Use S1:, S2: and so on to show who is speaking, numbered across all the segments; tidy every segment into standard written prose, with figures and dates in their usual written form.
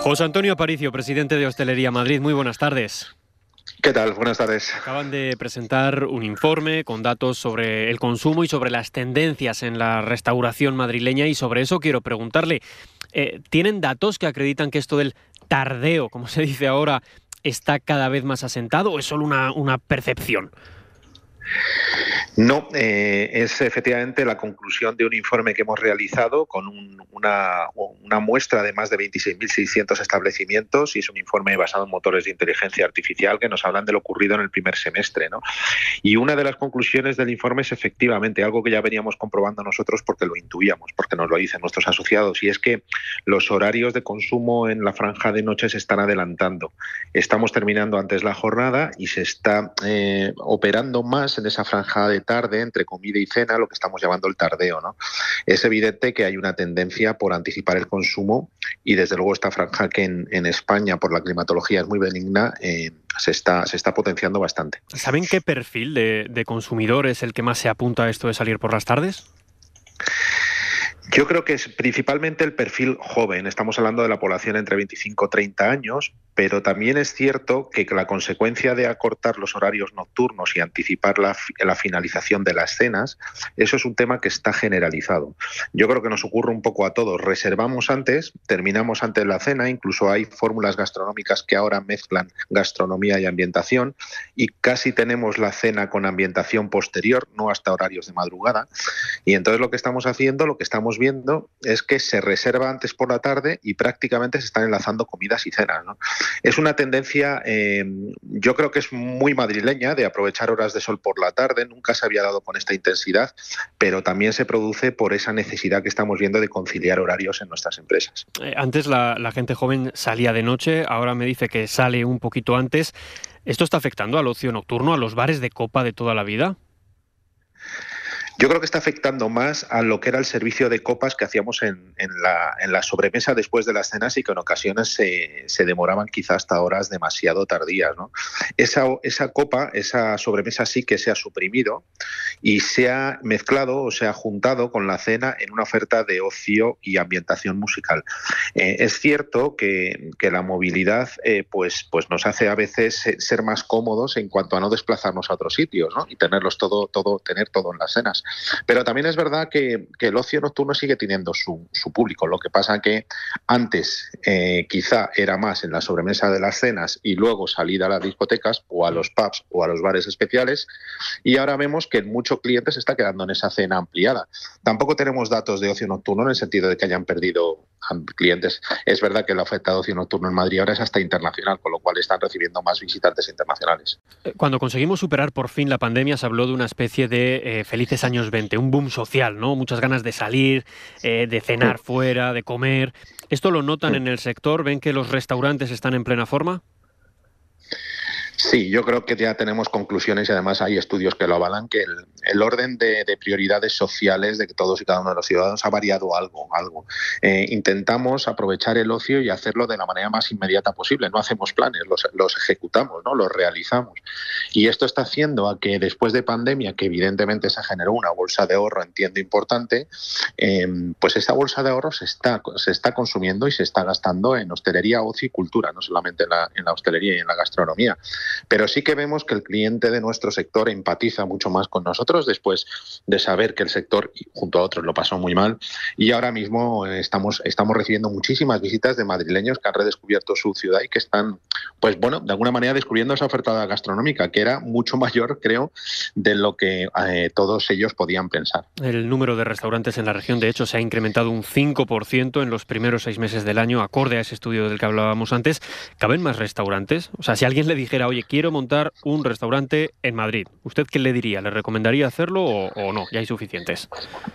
S1: José Antonio Aparicio, presidente de Hostelería Madrid, muy buenas tardes.
S2: ¿Qué tal? Buenas tardes.
S1: Acaban de presentar un informe con datos sobre el consumo y sobre las tendencias en la restauración madrileña, y sobre eso quiero preguntarle, ¿tienen datos que acreditan que esto del tardeo, como se dice ahora, está cada vez más asentado o es solo una percepción?
S2: No, es efectivamente la conclusión de un informe que hemos realizado con una muestra de más de 26.600 establecimientos, y es un informe basado en motores de inteligencia artificial que nos hablan de lo ocurrido en el primer semestre, ¿no? Y una de las conclusiones del informe es efectivamente algo que ya veníamos comprobando nosotros porque lo intuíamos, porque nos lo dicen nuestros asociados, y es que los horarios de consumo en la franja de noche se están adelantando. Estamos terminando antes la jornada y se está operando más en esa franja de tarde, entre comida y cena, lo que estamos llamando el tardeo, ¿no? Es evidente que hay una tendencia por anticipar el consumo, y desde luego esta franja, que en España por la climatología es muy benigna, se está potenciando bastante.
S1: ¿Saben qué perfil de consumidor es el que más se apunta a esto de salir por las tardes?
S2: Yo creo que es principalmente el perfil joven. Estamos hablando de la población entre 25 y 30 años, pero también es cierto que la consecuencia de acortar los horarios nocturnos y anticipar la finalización de las cenas, eso es un tema que está generalizado. Yo creo que nos ocurre un poco a todos. Reservamos antes, terminamos antes la cena, incluso hay fórmulas gastronómicas que ahora mezclan gastronomía y ambientación, y casi tenemos la cena con ambientación posterior, no hasta horarios de madrugada. Y entonces lo que estamos viendo es que se reserva antes por la tarde y prácticamente se están enlazando comidas y cenas, ¿no? Es una tendencia, yo creo que es muy madrileña, de aprovechar horas de sol por la tarde. Nunca se había dado con esta intensidad, pero también se produce por esa necesidad que estamos viendo de conciliar horarios en nuestras empresas.
S1: Antes la gente joven salía de noche, ahora me dice que sale un poquito antes. ¿Esto está afectando al ocio nocturno, a los bares de copa de toda la vida?
S2: Yo creo que está afectando más a lo que era el servicio de copas que hacíamos en la sobremesa después de las cenas, y que en ocasiones se demoraban quizás hasta horas demasiado tardías, ¿no? Esa copa, esa sobremesa sí que se ha suprimido y se ha mezclado o se ha juntado con la cena en una oferta de ocio y ambientación musical. Es cierto que la movilidad pues nos hace a veces ser más cómodos en cuanto a no desplazarnos a otros sitios, ¿no? Y tener todo en las cenas. Pero también es verdad que el ocio nocturno sigue teniendo su público. Lo que pasa que antes quizá era más en la sobremesa de las cenas y luego salida a las discotecas o a los pubs o a los bares especiales, y ahora vemos que muchos clientes se está quedando en esa cena ampliada. Tampoco tenemos datos de ocio nocturno en el sentido de que hayan perdido clientes. Es verdad que la oferta de ocio nocturno en Madrid ahora es hasta internacional, con lo cual están recibiendo más visitantes internacionales.
S1: Cuando conseguimos superar por fin la pandemia, se habló de una especie de felices años 20, un boom social, ¿no? Muchas ganas de salir, de cenar fuera, de comer. ¿Esto lo notan en el sector? ¿Ven que los restaurantes están en plena forma?
S2: Sí, yo creo que ya tenemos conclusiones, y además hay estudios que lo avalan, que el orden de prioridades sociales de todos y cada uno de los ciudadanos ha variado algo. Intentamos aprovechar el ocio y hacerlo de la manera más inmediata posible. No hacemos planes, los ejecutamos, ¿no? Los realizamos. Y esto está haciendo a que después de pandemia, que evidentemente se generó una bolsa de ahorro, entiendo, importante, pues esa bolsa de ahorro se está consumiendo y se está gastando en hostelería, ocio y cultura, no solamente en la hostelería y en la gastronomía. Pero sí que vemos que el cliente de nuestro sector empatiza mucho más con nosotros después de saber que el sector, junto a otros, lo pasó muy mal, y ahora mismo estamos recibiendo muchísimas visitas de madrileños que han redescubierto su ciudad y que están, pues bueno, de alguna manera descubriendo esa oferta gastronómica, que era mucho mayor, creo, de lo que todos ellos podían pensar.
S1: El número de restaurantes en la región, de hecho, se ha incrementado un 5% en los primeros 6 meses del año, acorde a ese estudio del que hablábamos antes. ¿Caben más restaurantes? O sea, si alguien le dijera, oye, quiero montar un restaurante en Madrid, ¿usted qué le diría? ¿Le recomendaría hacerlo o no? Ya hay suficientes.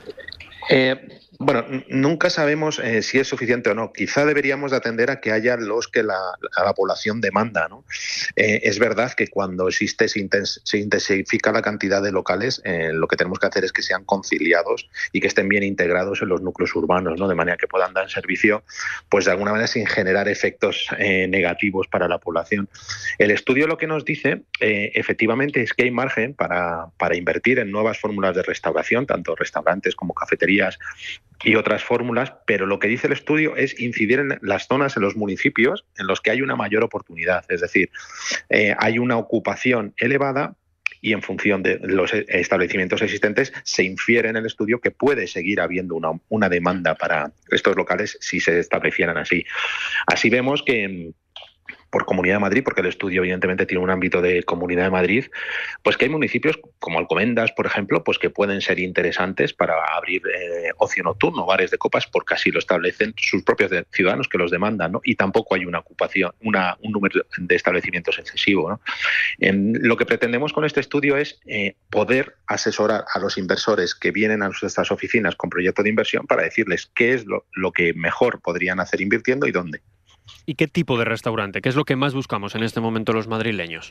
S2: Bueno, nunca sabemos si es suficiente o no. Quizá deberíamos de atender a que haya los que la población demanda, ¿no? Es verdad que cuando se intensifica la cantidad de locales, lo que tenemos que hacer es que sean conciliados y que estén bien integrados en los núcleos urbanos, ¿no? De manera que puedan dar servicio, pues de alguna manera sin generar efectos negativos para la población. El estudio lo que nos dice, efectivamente, es que hay margen para invertir en nuevas fórmulas de restauración, tanto restaurantes como cafeterías y otras fórmulas, pero lo que dice el estudio es incidir en las zonas, en los municipios en los que hay una mayor oportunidad, es decir, hay una ocupación elevada y en función de los establecimientos existentes se infiere en el estudio que puede seguir habiendo una demanda para estos locales si se establecieran así. Así vemos que por Comunidad de Madrid, porque el estudio evidentemente tiene un ámbito de Comunidad de Madrid, pues que hay municipios como Alcobendas, por ejemplo, pues que pueden ser interesantes para abrir ocio nocturno, bares de copas, porque así lo establecen sus propios ciudadanos que los demandan, ¿no? Y tampoco hay una ocupación, un número de establecimientos excesivo, ¿no? Lo que pretendemos con este estudio es poder asesorar a los inversores que vienen a nuestras oficinas con proyecto de inversión para decirles qué es lo que mejor podrían hacer invirtiendo y dónde.
S1: ¿Y qué tipo de restaurante? ¿Qué es lo que más buscamos en este momento los madrileños?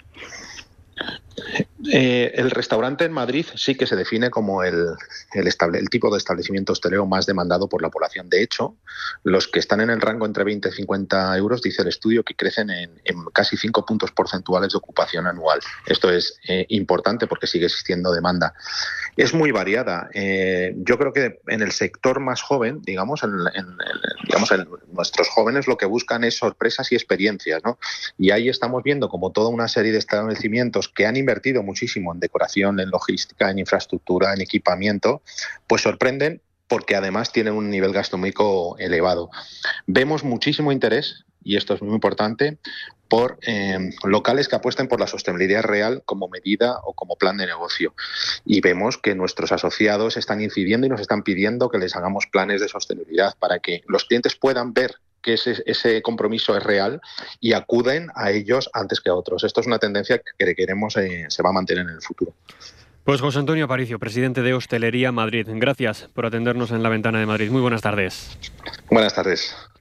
S2: El restaurante en Madrid sí que se define como el tipo de establecimiento hostelero más demandado por la población. De hecho, los que están en el rango entre 20 y 50 euros, dice el estudio, que crecen en casi 5 puntos porcentuales de ocupación anual. Esto es importante porque sigue existiendo demanda. Es muy variada. Yo creo que en el sector más joven, digamos, en nuestros jóvenes lo que buscan es sorpresas y experiencias, ¿no? Y ahí estamos viendo como toda una serie de establecimientos que han invertido muchísimo en decoración, en logística, en infraestructura, en equipamiento, pues sorprenden porque además tienen un nivel gastronómico elevado. Vemos muchísimo interés, y esto es muy importante, por locales que apuesten por la sostenibilidad real como medida o como plan de negocio. Y vemos que nuestros asociados están incidiendo y nos están pidiendo que les hagamos planes de sostenibilidad para que los clientes puedan ver que ese compromiso es real y acuden a ellos antes que a otros. Esto es una tendencia que queremos se va a mantener en el futuro.
S1: Pues José Antonio Aparicio, presidente de Hostelería Madrid. Gracias por atendernos en La Ventana de Madrid. Muy buenas tardes.
S2: Buenas tardes.